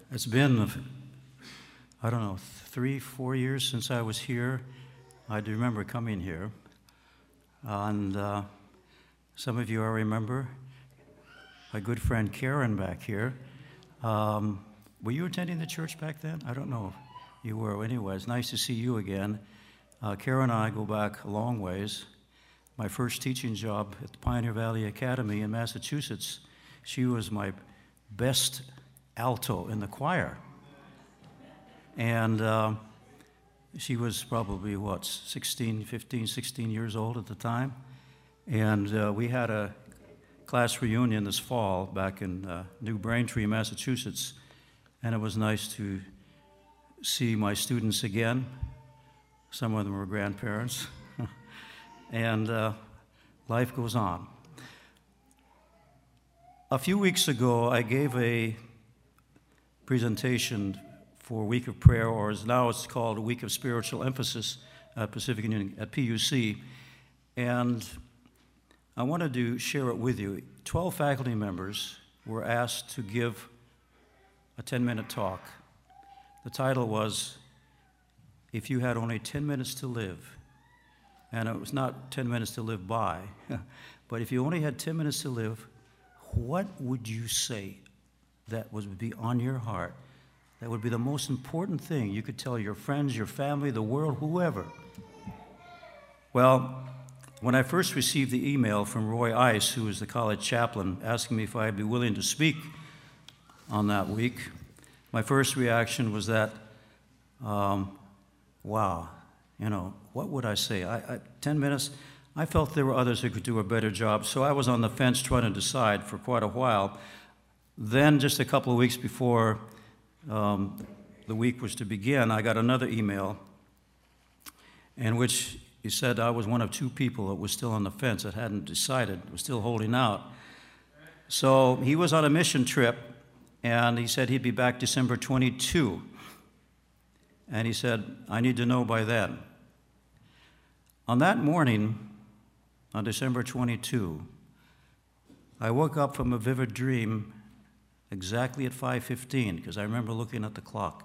It's been, I don't know, 3-4 years since I was here. I do remember coming here. And some of you I remember. My good friend Karen back here. Were you attending the church back then? I don't know if you were. Anyway, it's nice to see you again. Karen and I go back a long ways. My first teaching job at the Pioneer Valley Academy in Massachusetts, she was my best alto in the choir. And she was probably, 16 years old at the time. And we had a class reunion this fall back in New Braintree, Massachusetts. And it was nice to see my students again. Some of them were grandparents. And life goes on. A few weeks ago, I gave a presentation for Week of Prayer, or as now it's called a Week of Spiritual Emphasis at Pacific Union at PUC. And I wanted to share it with you. 12 faculty members were asked to give a 10-minute talk. The title was, If You Had Only 10 Minutes to Live. And it was not 10 minutes to live by, but if you only had 10 minutes to live, what would you say that would be on your heart? That would be the most important thing you could tell your friends, your family, the world, whoever. Well, when I first received the email from Roy Ice, who was the college chaplain, asking me if I'd be willing to speak on that week, my first reaction was that, wow, what would I say? 10 minutes? I felt there were others who could do a better job, so I was on the fence trying to decide for quite a while. Then, just a couple of weeks before the week was to begin, I got another email in which he said I was one of two people that was still on the fence, that hadn't decided, was still holding out. So he was on a mission trip, and he said he'd be back December 22. And he said, I need to know by then. On that morning, on December 22, I woke up from a vivid dream exactly at 5:15, because I remember looking at the clock.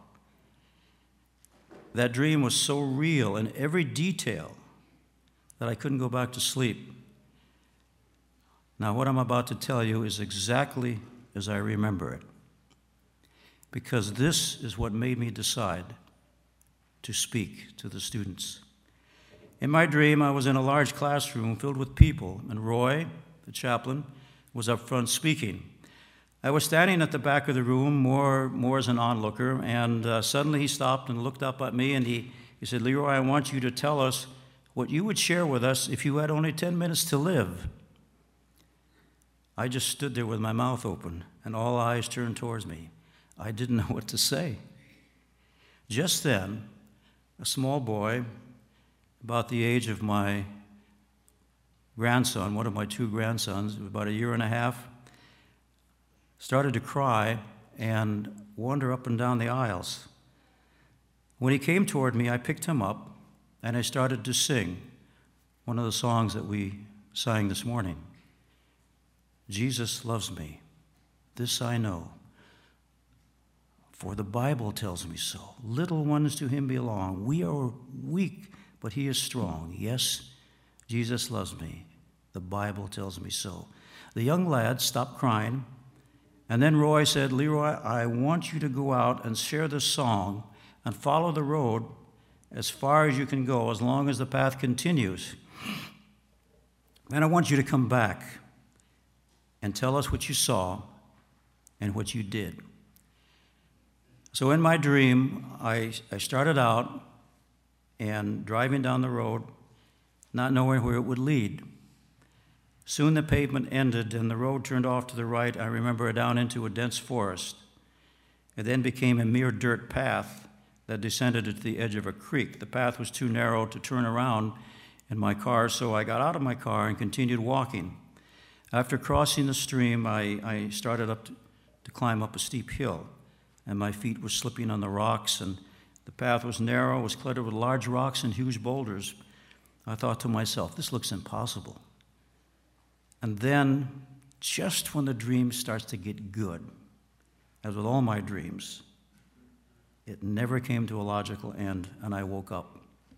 That dream was so real in every detail that I couldn't go back to sleep. Now, what I'm about to tell you is exactly as I remember it, because this is what made me decide to speak to the students. In my dream, I was in a large classroom filled with people, and Roy, the chaplain, was up front speaking. I was standing at the back of the room, more as an onlooker, and suddenly he stopped and looked up at me, and he said, Leroy, I want you to tell us what you would share with us if you had only 10 minutes to live. I just stood there with my mouth open, and all eyes turned towards me. I didn't know what to say. Just then, a small boy, about the age of my grandson, one of my two grandsons, about 1.5 years, started to cry and wander up and down the aisles. When he came toward me, I picked him up and I started to sing one of the songs that we sang this morning. Jesus loves me, this I know, for the Bible tells me so. Little ones to him belong. We are weak, but he is strong. Yes, Jesus loves me. The Bible tells me so. The young lad stopped crying, and then Roy said, Leroy, I want you to go out and share this song and follow the road as far as you can go, as long as the path continues. And I want you to come back and tell us what you saw and what you did. So in my dream, I started out and driving down the road, not knowing where it would lead. Soon the pavement ended and the road turned off to the right, I remember, down into a dense forest. It then became a mere dirt path that descended to the edge of a creek. The path was too narrow to turn around in my car, so I got out of my car and continued walking. After crossing the stream, I started to climb up a steep hill, and my feet were slipping on the rocks, and the path was narrow, was cluttered with large rocks and huge boulders. I thought to myself, this looks impossible. And then, just when the dream starts to get good, as with all my dreams, It never came to a logical end, and I woke up.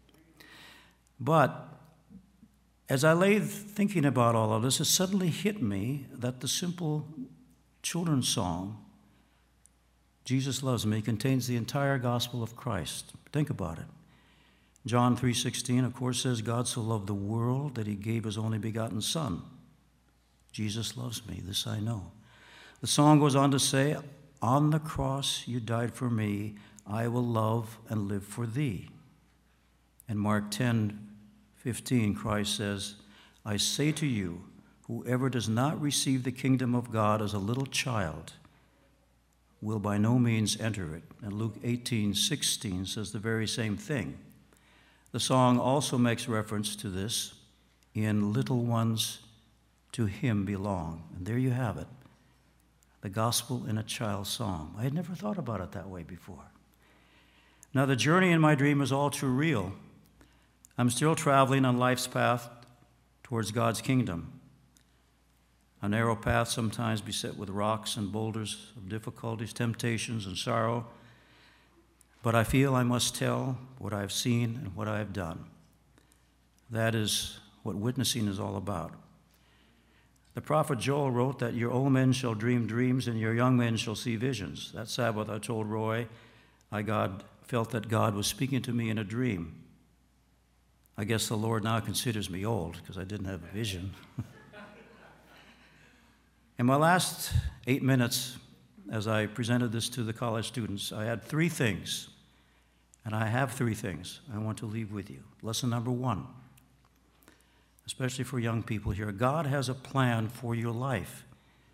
But as I lay thinking about all of this, it suddenly hit me that the simple children's song, Jesus Loves Me, contains the entire gospel of Christ. Think about it. John 3:16, of course, says, God so loved the world that he gave his only begotten Son. Jesus loves me, this I know. The song goes on to say, on the cross you died for me, I will love and live for thee. In Mark 10:15, Christ says, I say to you, whoever does not receive the kingdom of God as a little child will by no means enter it. And Luke 18:16 says the very same thing. The song also makes reference to this in Little Ones to Him Belong. And there you have it, the gospel in a child's song. I had never thought about it that way before. Now, the journey in my dream is all too real. I'm still traveling on life's path towards God's kingdom. A narrow path sometimes beset with rocks and boulders of difficulties, temptations, and sorrow. But I feel I must tell what I've seen and what I have done. That is what witnessing is all about. The prophet Joel wrote that your old men shall dream dreams and your young men shall see visions. That Sabbath I told Roy I felt that God was speaking to me in a dream. I guess the Lord now considers me old because I didn't have a vision. In my last 8 minutes, as I presented this to the college students, I had 3 things, and I have 3 things I want to leave with you. Lesson number 1, especially for young people here, God has a plan for your life.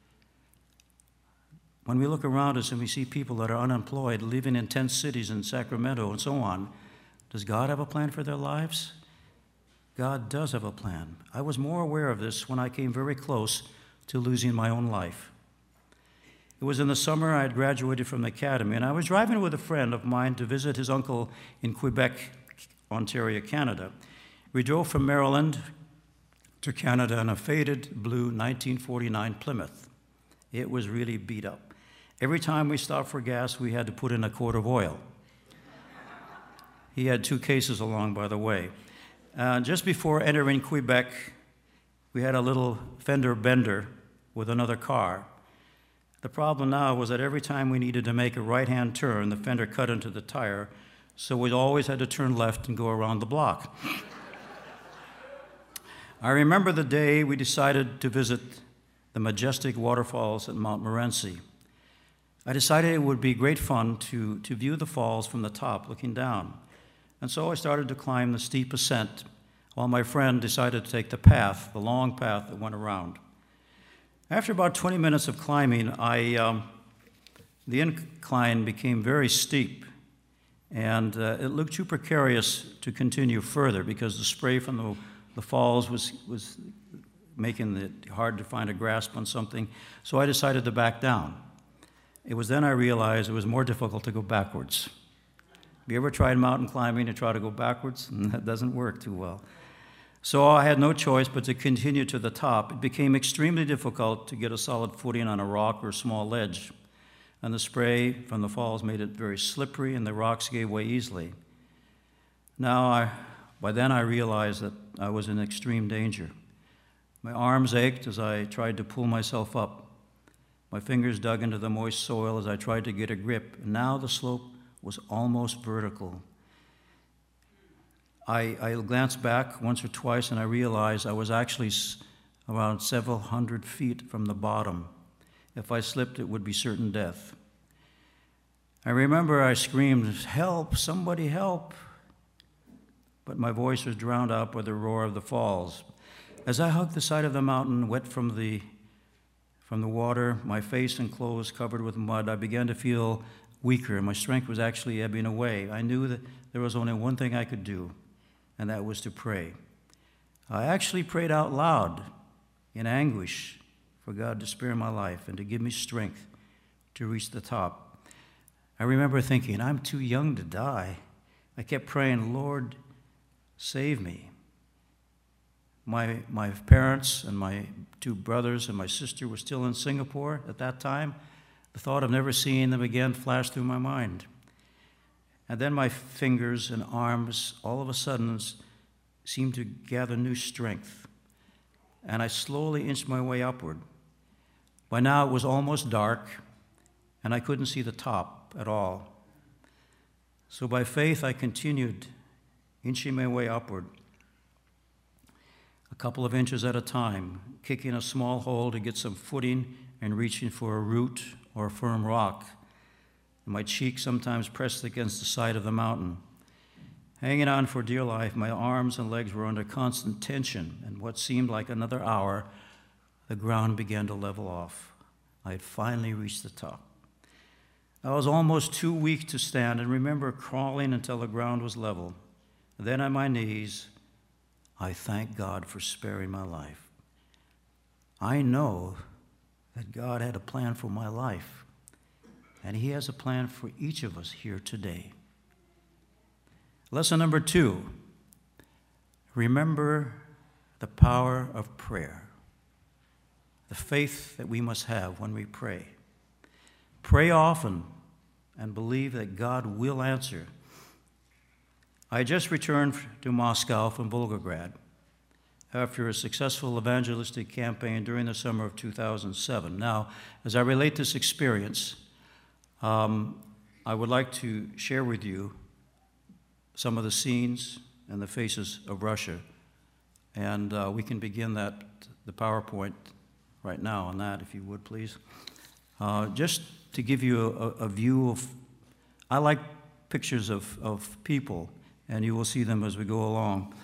When we look around us and we see people that are unemployed, living in tent cities in Sacramento and so on, does God have a plan for their lives? God does have a plan. I was more aware of this when I came very close to losing my own life. It was in the summer I had graduated from the academy, and I was driving with a friend of mine to visit his uncle in Quebec, Ontario, Canada. We drove from Maryland to Canada in a faded blue 1949 Plymouth. It was really beat up. Every time we stopped for gas, we had to put in a quart of oil. He had 2 cases along, by the way. Just before entering Quebec, we had a little fender bender with another car. The problem now was that every time we needed to make a right-hand turn, the fender cut into the tire, so we always had to turn left and go around the block. I remember the day we decided to visit the majestic waterfalls at Mount Morenci. I decided it would be great fun to view the falls from the top, looking down. And so I started to climb the steep ascent, while my friend decided to take the path, the long path that went around. After about 20 minutes of climbing, the incline became very steep, and it looked too precarious to continue further because the spray from the falls was making it hard to find a grasp on something, so I decided to back down. It was then I realized it was more difficult to go backwards. Have you ever tried mountain climbing and try to go backwards? That doesn't work too well. So I had no choice but to continue to the top. It became extremely difficult to get a solid footing on a rock or a small ledge, and the spray from the falls made it very slippery, and the rocks gave way easily. By then I realized that I was in extreme danger. My arms ached as I tried to pull myself up. My fingers dug into the moist soil as I tried to get a grip, and now the slope was almost vertical. I glanced back once or twice, and I realized I was actually around several hundred feet from the bottom. If I slipped, it would be certain death. I remember I screamed, "Help, somebody help!" But my voice was drowned out by the roar of the falls. As I hugged the side of the mountain, wet from the water, my face and clothes covered with mud, I began to feel weaker, and my strength was actually ebbing away. I knew that there was only one thing I could do, and that was to pray. I actually prayed out loud in anguish for God to spare my life and to give me strength to reach the top. I remember thinking, I'm too young to die. I kept praying, Lord, save me. My parents and my 2 brothers and my sister were still in Singapore at that time. The thought of never seeing them again flashed through my mind. And then my fingers and arms all of a sudden seemed to gather new strength. And I slowly inched my way upward. By now it was almost dark, and I couldn't see the top at all. So by faith I continued inching my way upward, a couple of inches at a time, kicking a small hole to get some footing and reaching for a root or a firm rock. My cheek sometimes pressed against the side of the mountain. Hanging on for dear life, my arms and legs were under constant tension, and what seemed like another hour, the ground began to level off. I had finally reached the top. I was almost too weak to stand and remember crawling until the ground was level. Then on my knees, I thank God for sparing my life. I know that God had a plan for my life, and He has a plan for each of us here today. Lesson number 2, remember the power of prayer, the faith that we must have when we pray. Pray often and believe that God will answer. I just returned to Moscow from Volgograd after a successful evangelistic campaign during the summer of 2007. Now, as I relate this experience, I would like to share with you some of the scenes and the faces of Russia. And we can begin the PowerPoint right now on that, if you would, please. Just to give you a view of, I like pictures of people, and you will see them as we go along.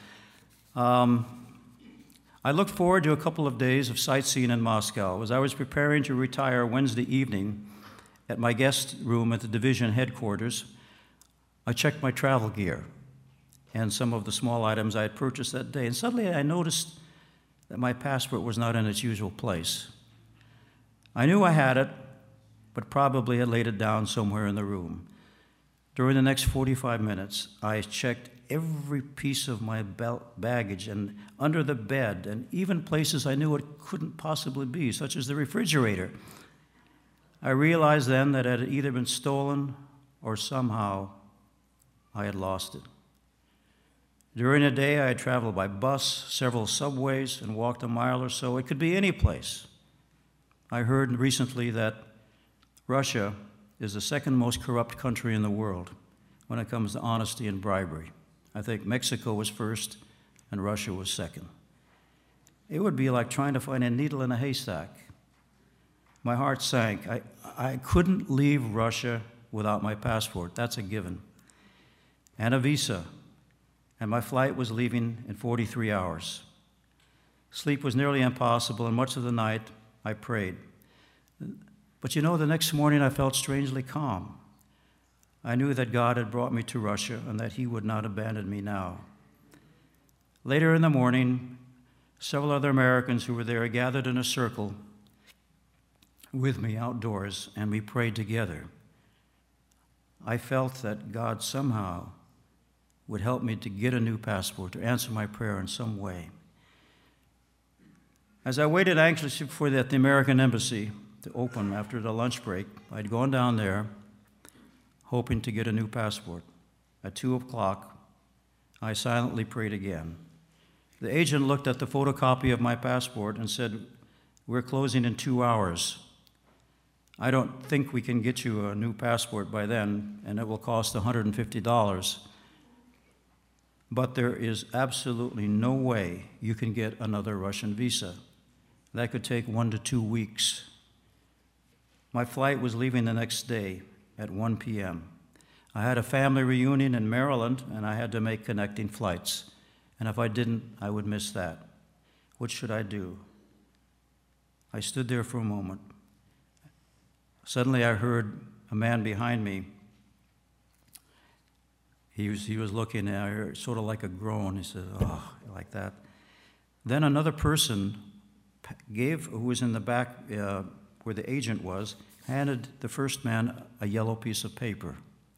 I look forward to a couple of days of sightseeing in Moscow. As I was preparing to retire Wednesday evening at my guest room at the division headquarters, I checked my travel gear and some of the small items I had purchased that day, and suddenly I noticed that my passport was not in its usual place. I knew I had it, but probably had laid it down somewhere in the room. During the next 45 minutes, I checked every piece of my baggage and under the bed, and even places I knew it couldn't possibly be, such as the refrigerator. I realized then that it had either been stolen or somehow I had lost it. During the day, I had traveled by bus, several subways, and walked a mile or so. It could be any place. I heard recently that Russia is the second most corrupt country in the world when it comes to honesty and bribery. I think Mexico was first and Russia was second. It would be like trying to find a needle in a haystack. My heart sank. I couldn't leave Russia without my passport. That's a given. And a visa. And my flight was leaving in 43 hours. Sleep was nearly impossible, and much of the night I prayed. But you know, the next morning I felt strangely calm. I knew that God had brought me to Russia and that He would not abandon me now. Later in the morning, several other Americans who were there gathered in a circle with me outdoors, and we prayed together. I felt that God somehow would help me to get a new passport, to answer my prayer in some way. As I waited anxiously for the American embassy to open after the lunch break, I'd gone down there hoping to get a new passport. At 2 o'clock, I silently prayed again. The agent looked at the photocopy of my passport and said, "We're closing in 2 hours. I don't think we can get you a new passport by then, and it will cost $150. But there is absolutely no way you can get another Russian visa. That could take 1 to 2 weeks." My flight was leaving the next day at 1 p.m. I had a family reunion in Maryland, and I had to make connecting flights. And if I didn't, I would miss that. What should I do? I stood there for a moment. Suddenly I heard a man behind me. He was looking, and I heard sort of like a groan. He said, "Oh," like that. Then another person who was in the back where the agent was, handed the first man a yellow piece of paper.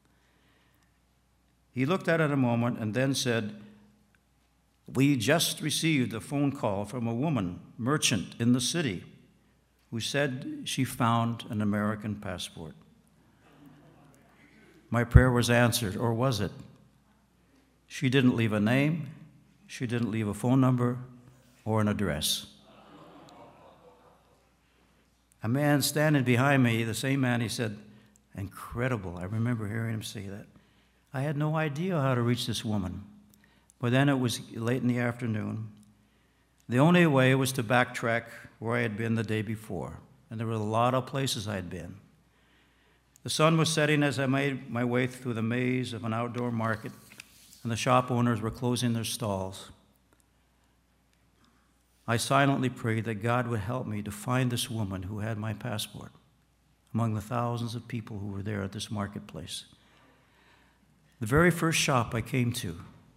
He looked at it a moment and then said, "We just received a phone call from a woman, merchant in the city, who said she found an American passport." my prayer was answered, or was it? She didn't leave a name, she didn't leave a phone number or an address. A man standing behind me, the same man, he said, incredible. I remember hearing him say that. I had no idea how to reach this woman. But then it was late in the afternoon. The only way was to backtrack where I had been the day before. And there were a lot of places I had been. The sun was setting as I made my way through the maze of an outdoor market, and the shop owners were closing their stalls. I silently prayed that God would help me to find this woman who had my passport among the thousands of people who were there at this marketplace. The very first shop I came to,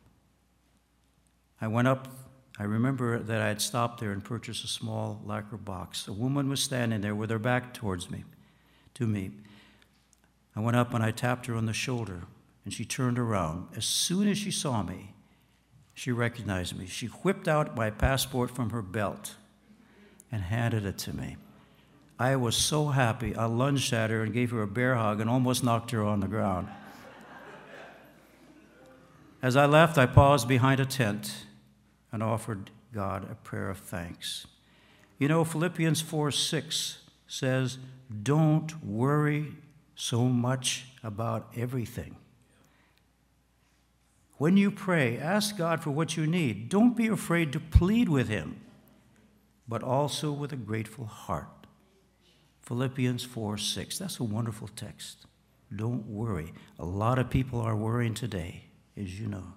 I went up. I remember that I had stopped there and purchased a small lacquer box. A woman was standing there with her back towards me, to me. I went up and I tapped her on the shoulder, and she turned around. As soon as she saw me, she recognized me. She whipped out my passport from her belt and handed it to me. I was so happy. I lunged at her and gave her a bear hug and almost knocked her on the ground. As I left, I paused behind a tent and offered God a prayer of thanks. You know, Philippians 4:6 says, don't worry so much about everything. When you pray, ask God for what you need. Don't be afraid to plead with him, but also with a grateful heart. Philippians 4:6. That's a wonderful text. Don't worry. A lot of people are worrying today, as you know.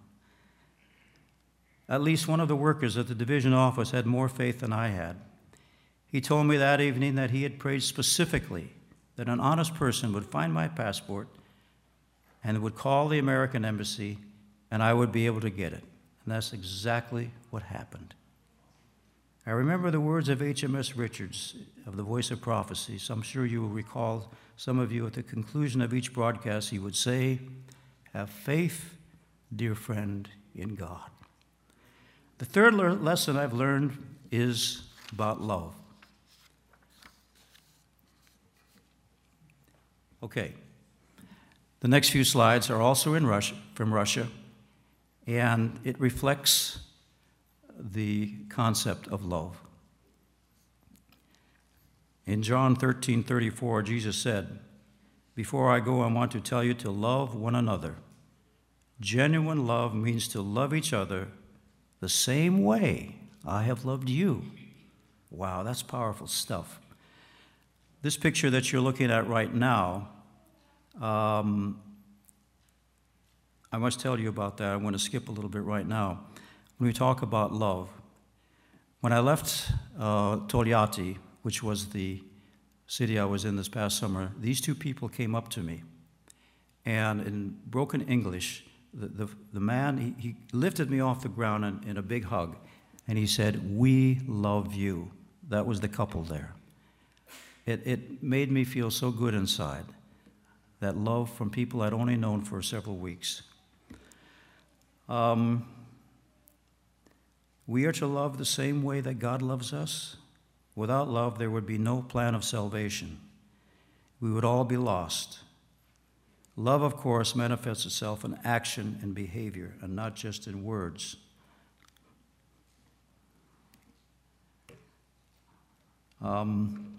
At least one of the workers at the division office had more faith than I had. He told me that evening that he had prayed specifically that an honest person would find my passport and would call the American embassy, and I would be able to get it. And that's exactly what happened. I remember the words of H.M.S. Richards of the Voice of Prophecy. So I'm sure you will recall, some of you at the conclusion of each broadcast, he would say, have faith, dear friend, in God. The third lesson I've learned is about love. Okay. The next few slides are also from Russia, and it reflects the concept of love. In John 13:34, Jesus said, before I go, I want to tell you to love one another. Genuine love means to love each other the same way I have loved you. Wow, that's powerful stuff. This picture that you're looking at right now, I must tell you about that. I want to skip a little bit right now. When we talk about love, when I left Tolyatti, which was the city I was in this past summer, these two people came up to me. And in broken English, the man, he lifted me off the ground in a big hug, and he said, we love you. That was the couple there. It made me feel so good inside, that love from people I'd only known for several weeks. We are to love the same way that God loves us. Without love, there would be no plan of salvation. We would all be lost. Love, of course, manifests itself in action and behavior, and not just in words. Have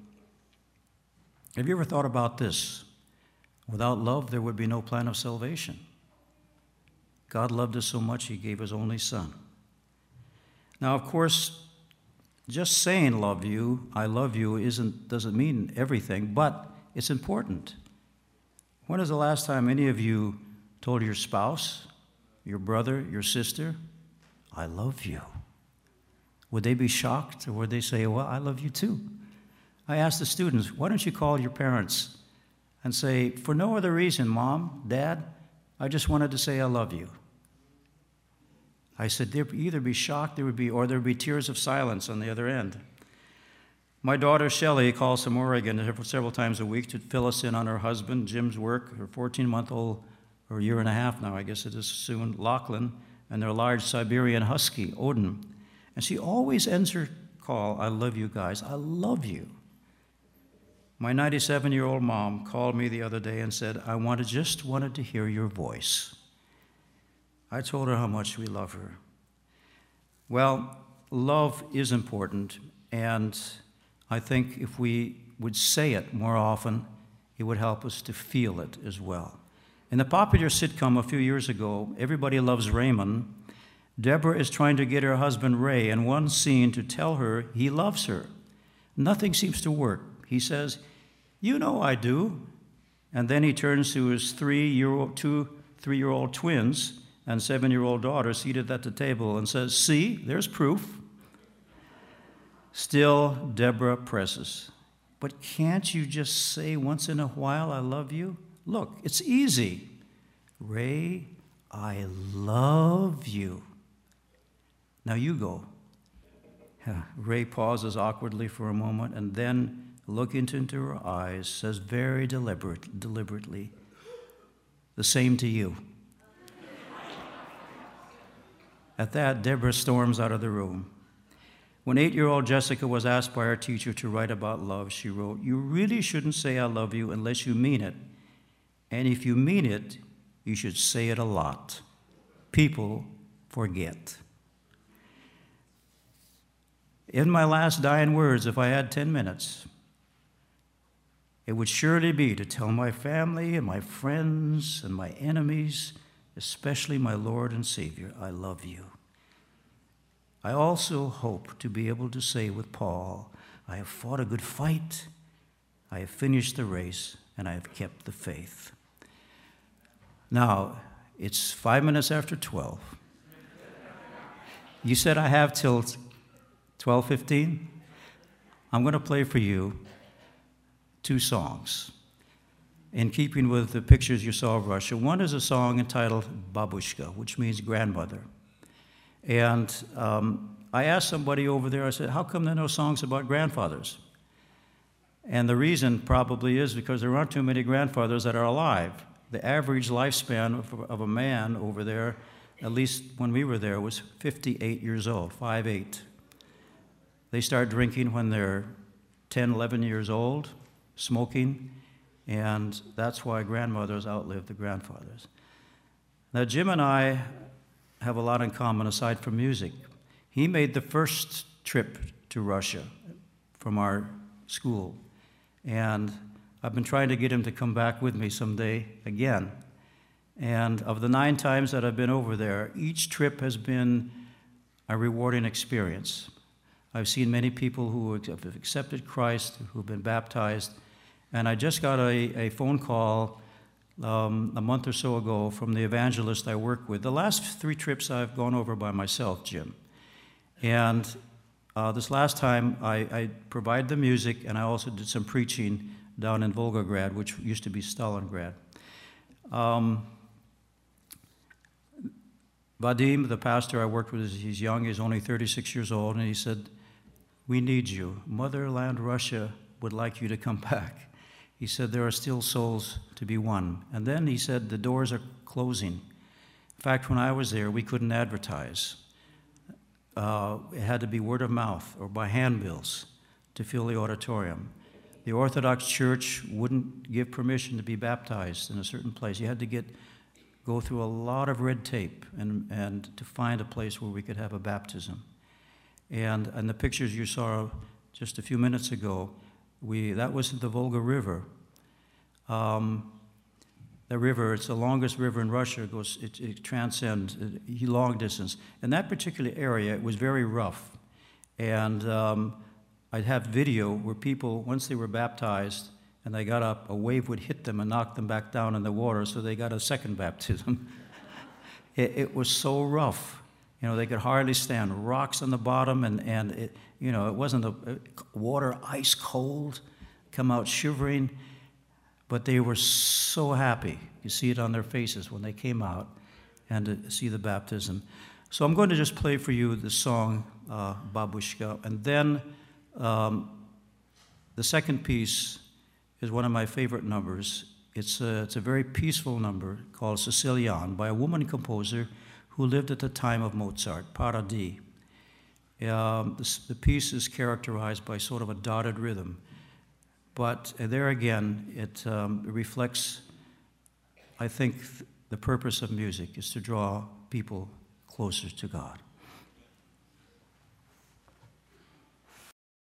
you ever thought about this? Without love, there would be no plan of salvation. God loved us so much, he gave his only Son. Now, of course, just saying I love you, doesn't mean everything, but it's important. When is the last time any of you told your spouse, your brother, your sister, I love you? Would they be shocked, or would they say, well, I love you too? I asked the students, why don't you call your parents and say, for no other reason, Mom, Dad, I just wanted to say I love you. I said, they'd either be shocked, or there'd be tears of silence on the other end. My daughter, Shelley, calls from Oregon several times a week to fill us in on her husband, Jim's work, her 14-month-old, or a year and a half now, I guess it is soon, Lachlan, and their large Siberian husky, Odin. And she always ends her call, I love you guys, I love you. My 97-year-old mom called me the other day and said, I just wanted to hear your voice. I told her how much we love her. Well, love is important, and I think if we would say it more often, it would help us to feel it as well. In the popular sitcom a few years ago, Everybody Loves Raymond, Deborah is trying to get her husband Ray in one scene to tell her he loves her. Nothing seems to work. He says, "You know I do." And then he turns to his two 3-year-old twins and 7-year-old daughter seated at the table and says, "See, there's proof." Still, Deborah presses. "But can't you just say once in a while, I love you?" "Look, it's easy. Ray, I love you." "Now you go." Ray pauses awkwardly for a moment and then, looking into her eyes, says very deliberately, "The same to you." At that, Deborah storms out of the room. When 8-year-old Jessica was asked by her teacher to write about love, she wrote, "You really shouldn't say I love you unless you mean it. And if you mean it, you should say it a lot. People forget." In my last dying words, if I had 10 minutes, it would surely be to tell my family and my friends and my enemies, especially my Lord and Savior, I love you. I also hope to be able to say with Paul, I have fought a good fight, I have finished the race, and I have kept the faith. Now, it's 5 minutes after 12. You said I have till 12:15? I'm going to play for you 2 songs in keeping with the pictures you saw of Russia. One is a song entitled Babushka, which means grandmother. And I asked somebody over there, I said, how come there are no songs about grandfathers? And the reason probably is because there aren't too many grandfathers that are alive. The average lifespan of a man over there, at least when we were there, was 58 years old, 5'8". They start drinking when they're 10, 11 years old, smoking, and that's why grandmothers outlive the grandfathers. Now, Jim and I have a lot in common aside from music. He made the first trip to Russia from our school, and I've been trying to get him to come back with me someday again. And of the 9 times that I've been over there, each trip has been a rewarding experience. I've seen many people who have accepted Christ, who've been baptized, and I just got a phone call a month or so ago from the evangelist I work with. The last 3 trips I've gone over by myself, Jim. And this last time I provided the music, and I also did some preaching down in Volgograd, which used to be Stalingrad. Vadim, the pastor I worked with, he's young, he's only 36 years old, and he said, "We need you. Motherland Russia would like you to come back." He said, "There are still souls to be won." And then he said, "The doors are closing." In fact, when I was there, we couldn't advertise. It had to be word of mouth or by handbills to fill the auditorium. The Orthodox Church wouldn't give permission to be baptized in a certain place. You had to go through a lot of red tape and to find a place where we could have a baptism. And the pictures you saw just a few minutes ago, that was the Volga River. The river, it's the longest river in Russia. It transcends long distance. In that particular area, it was very rough. And I'd have video where people, once they were baptized and they got up, a wave would hit them and knock them back down in the water, so they got a second baptism. It was so rough. They could hardly stand. Rocks on the bottom, and it wasn't water ice cold, come out shivering. But they were so happy. You see it on their faces when they came out and to see the baptism. So I'm going to just play for you the song, Babushka. And then the second piece is one of my favorite numbers. It's a very peaceful number called Sicilian by a woman composer who lived at the time of Mozart, Paradis. The piece is characterized by sort of a dotted rhythm. But there again, it reflects, I think, the purpose of music is to draw people closer to God.